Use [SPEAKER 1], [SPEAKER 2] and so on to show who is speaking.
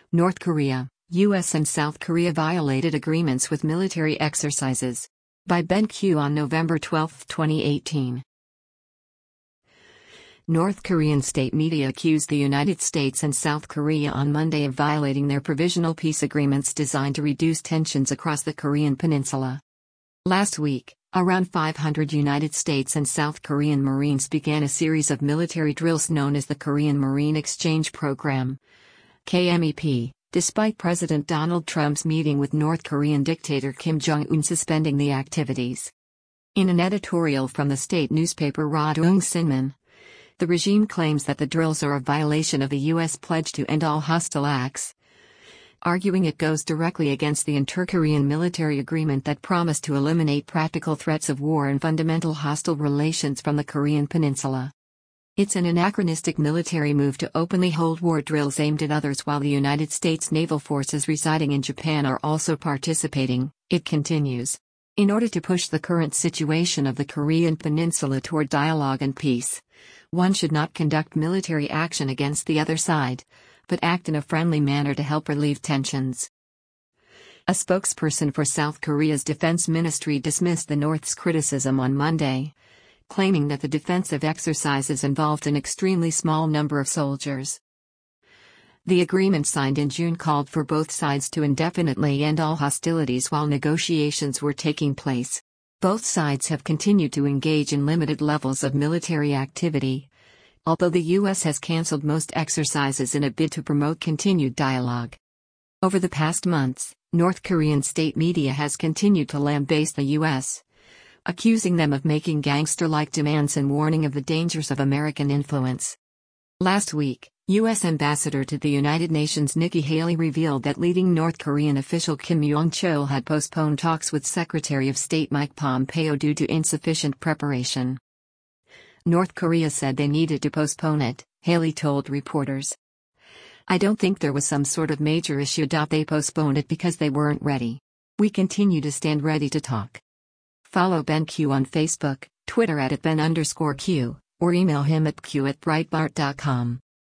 [SPEAKER 1] North Korea, U.S. and South Korea violated agreements with military exercises. By BenQ on November 12, 2018. North Korean state media accused the United States and South Korea on Monday of violating their provisional peace agreements designed to reduce tensions across the Korean peninsula. Last week, around 500 United States and South Korean Marines began a series of military drills known as the Korean Marine Exchange Program, KMEP, despite President Donald Trump's meeting with North Korean dictator Kim Jong-un suspending the activities. In an editorial from the state newspaper Rodong Sinmun, the regime claims that the drills are a violation of the U.S. pledge to end all hostile acts, arguing it goes directly against the inter-Korean military agreement that promised to eliminate practical threats of war and fundamental hostile relations from the Korean peninsula. It's an anachronistic military move to openly hold war drills aimed at others while the United States naval forces residing in Japan are also participating, it continues. In order to push the current situation of the Korean peninsula toward dialogue and peace, one should not conduct military action against the other side, but act in a friendly manner to help relieve tensions. A spokesperson for South Korea's defense ministry dismissed the North's criticism on Monday, claiming that the defensive exercises involved an extremely small number of soldiers. The agreement signed in June called for both sides to indefinitely end all hostilities while negotiations were taking place. Both sides have continued to engage in limited levels of military activity, although the U.S. has canceled most exercises in a bid to promote continued dialogue. Over the past months, North Korean state media has continued to lambaste the U.S., accusing them of making gangster-like demands and warning of the dangers of American influence. Last week, U.S. Ambassador to the United Nations Nikki Haley revealed that leading North Korean official Kim Yong-chol had postponed talks with Secretary of State Mike Pompeo due to insufficient preparation. North Korea said they needed to postpone it, Haley told reporters. I don't think there was some sort of major issue. They postponed it because they weren't ready. We continue to stand ready to talk. Follow BenQ on Facebook, Twitter @Ben_Q, or email him at q@breitbart.com.